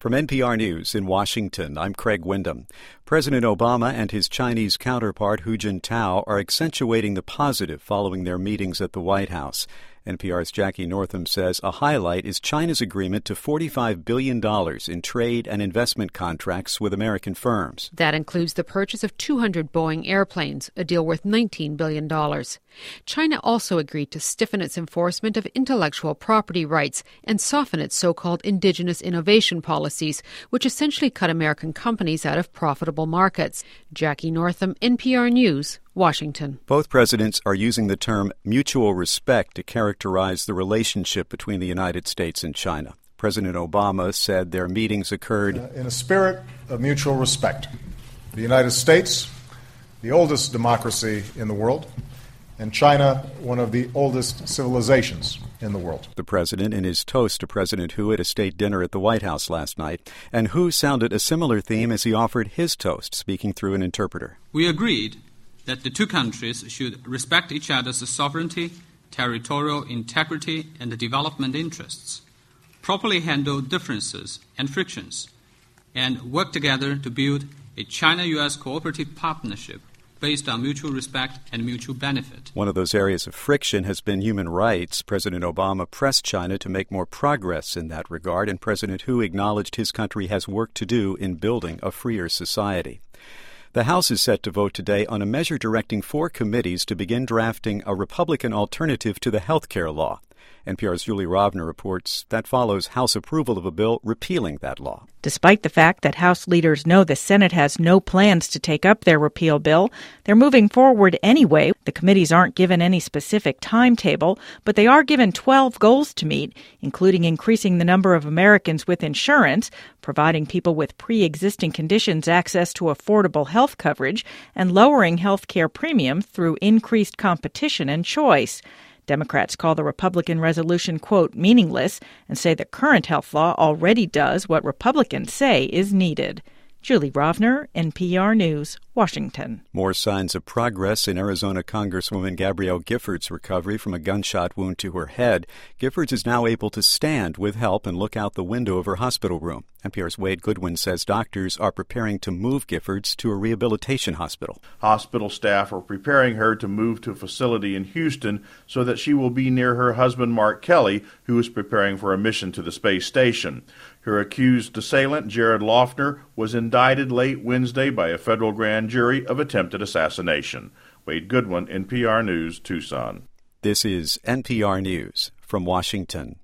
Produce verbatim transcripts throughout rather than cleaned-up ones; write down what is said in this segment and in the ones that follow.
From N P R News in Washington, I'm Craig Windham. President Obama and his Chinese counterpart Hu Jintao are accentuating the positive following their meetings at the White House. N P R's Jackie Northam says a highlight is China's agreement to forty-five billion dollars in trade and investment contracts with American firms. That includes the purchase of two hundred Boeing airplanes, a deal worth nineteen billion dollars. China also agreed to stiffen its enforcement of intellectual property rights and soften its so-called indigenous innovation policies, which essentially cut American companies out of profitable markets. Jackie Northam, N P R News, Washington. Both presidents are using the term mutual respect to characterize the relationship between the United States and China. President Obama said their meetings occurred uh, in a spirit of mutual respect. The United States, the oldest democracy in the world, and China, one of the oldest civilizations in the world. The president in his toast to President Hu at a state dinner at the White House last night. And Hu sounded a similar theme as he offered his toast, speaking through an interpreter. We agreed that the two countries should respect each other's sovereignty, territorial integrity, and development interests, properly handle differences and frictions, and work together to build a China-U S cooperative partnership based on mutual respect and mutual benefit. One of those areas of friction has been human rights. President Obama pressed China to make more progress in that regard, and President Hu acknowledged his country has work to do in building a freer society. The House is set to vote today on a measure directing four committees to begin drafting a Republican alternative to the health care law. N P R's Julie Rovner reports that follows House approval of a bill repealing that law. Despite the fact that House leaders know the Senate has no plans to take up their repeal bill, they're moving forward anyway. The committees aren't given any specific timetable, but they are given twelve goals to meet, including increasing the number of Americans with insurance, providing people with pre-existing conditions access to affordable health coverage, and lowering health care premiums through increased competition and choice. Democrats call the Republican resolution, quote, meaningless, and say the current health law already does what Republicans say is needed. Julie Rovner, N P R News, Washington. More signs of progress in Arizona Congresswoman Gabrielle Giffords' recovery from a gunshot wound to her head. Giffords is now able to stand with help and look out the window of her hospital room. N P R's Wade Goodwin says doctors are preparing to move Giffords to a rehabilitation hospital. Hospital staff are preparing her to move to a facility in Houston so that she will be near her husband, Mark Kelly, who is preparing for a mission to the space station. Her accused assailant, Jared Loughner, was indicted late Wednesday by a federal grand jury of attempted assassination. Wade Goodwin, N P R News, Tucson. This is N P R News from Washington.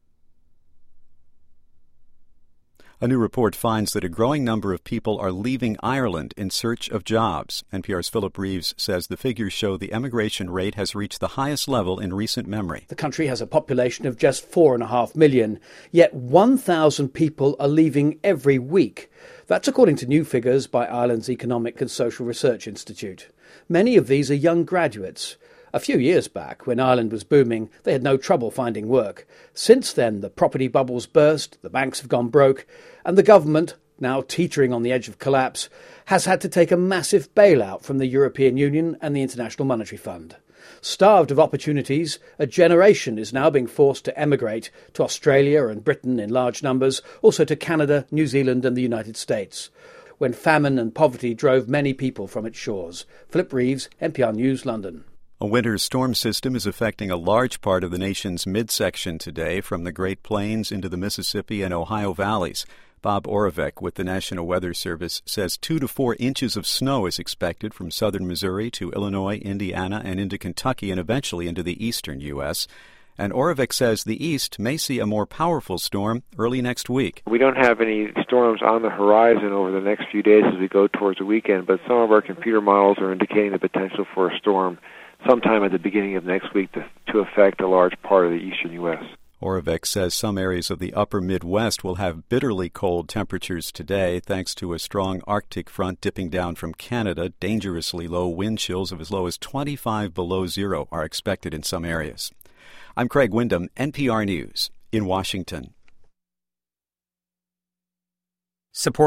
A new report finds that a growing number of people are leaving Ireland in search of jobs. N P R's Philip Reeves says the figures show the emigration rate has reached the highest level in recent memory. The country has a population of just four and a half million, yet one thousand people are leaving every week. That's according to new figures by Ireland's Economic and Social Research Institute. Many of these are young graduates. A few years back, when Ireland was booming, they had no trouble finding work. Since then, the property bubbles burst, the banks have gone broke, and the government, now teetering on the edge of collapse, has had to take a massive bailout from the European Union and the International Monetary Fund. Starved of opportunities, a generation is now being forced to emigrate to Australia and Britain in large numbers, also to Canada, New Zealand and the United States, when famine and poverty drove many people from its shores. Philip Reeves, N P R News, London. A winter storm system is affecting a large part of the nation's midsection today, from the Great Plains into the Mississippi and Ohio valleys. Bob Oravec with the National Weather Service says two to four inches of snow is expected from southern Missouri to Illinois, Indiana, and into Kentucky, and eventually into the eastern U S And Oravec says the east may see a more powerful storm early next week. We don't have any storms on the horizon over the next few days as we go towards the weekend, but some of our computer models are indicating the potential for a storm sometime at the beginning of next week to, to affect a large part of the eastern U S Oravec says some areas of the upper Midwest will have bitterly cold temperatures today, thanks to a strong Arctic front dipping down from Canada. Dangerously low wind chills of as low as twenty-five below zero are expected in some areas. I'm Craig Windham, N P R News, in Washington. Support